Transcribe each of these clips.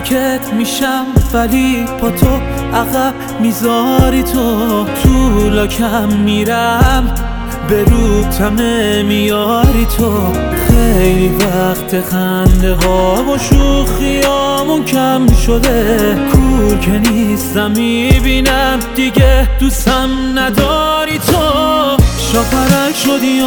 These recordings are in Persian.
ساکت میشم ولی با تو عقب میذاری تو لاکم میرم به روتم نمیاری تو. خیلی وقت خنده ها و شوخیامون کم شده، کور که نیستم میبینم دیگه دوستم نداری تو. شاپرک شدی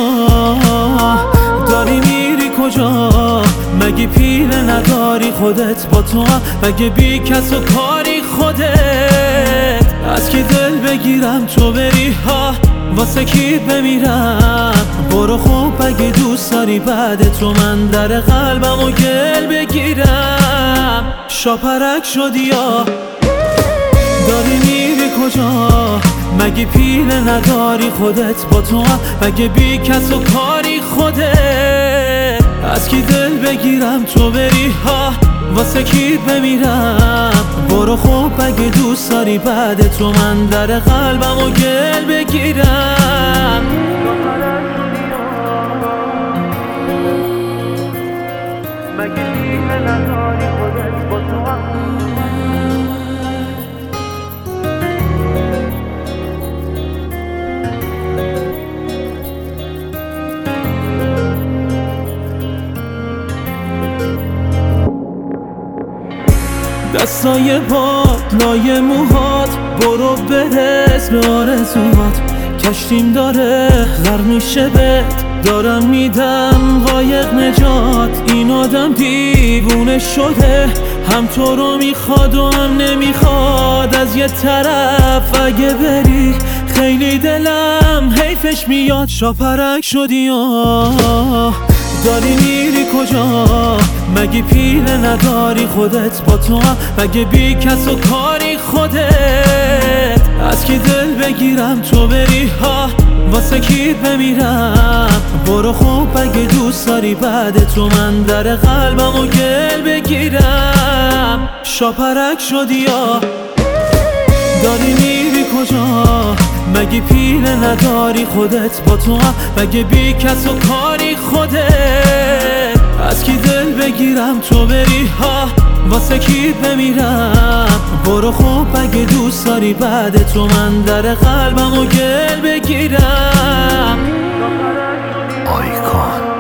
داری میری کجا؟ مگه پیله نداری خودت با تو؟ مگه بی کس و کاری خودت؟ از کی دل بگیرم تو بری ها؟ واسه کی بمیرم؟ برو خوب اگه دوست داری بعد تو من در قلبم و گل بگیرم. شاپرک شدی داری میری کجا؟ مگه پیله نداری خودت با تو؟ مگه بی کس و کاری خودت؟ از کی دل بگیرم تو بری ها؟ واسه کی بمیرم؟ برو خوب اگه دوست داری بعد تو من در قلبم و گل بگیرم. مگه پیله نداری خودت با تو؟ دستای باد لای موهات، برو برس به آرزوات. کشتیم داره غرق میشه بهت، دارم میدم قایق نجات. این آدم دیوونه شده، هم تو رو میخواد و هم نمیخواد. از یه طرف اگه بری خیلی دلم حیفش میاد. شاپرک شدی داری میری کجا؟ مگه پیله نداری خودت با تو؟ مگه بی کس و کاری خودت؟ از کی دل بگیرم تو بری ها؟ واسه کی بمیرم؟ برو خوب اگه دوست داری بعد تو من در قلبم و گل بگیرم. شاپرک شدی داری میری کجا؟ مگه پیله نداری خودت با تو؟ مگه بی کس و کاری خودت؟ از کی دل بگیرم تو بری ها؟ واسه کی بمیرم؟ برو خوب اگه دوست داری بعد تو من در قلبم و گل بگیرم. آیکون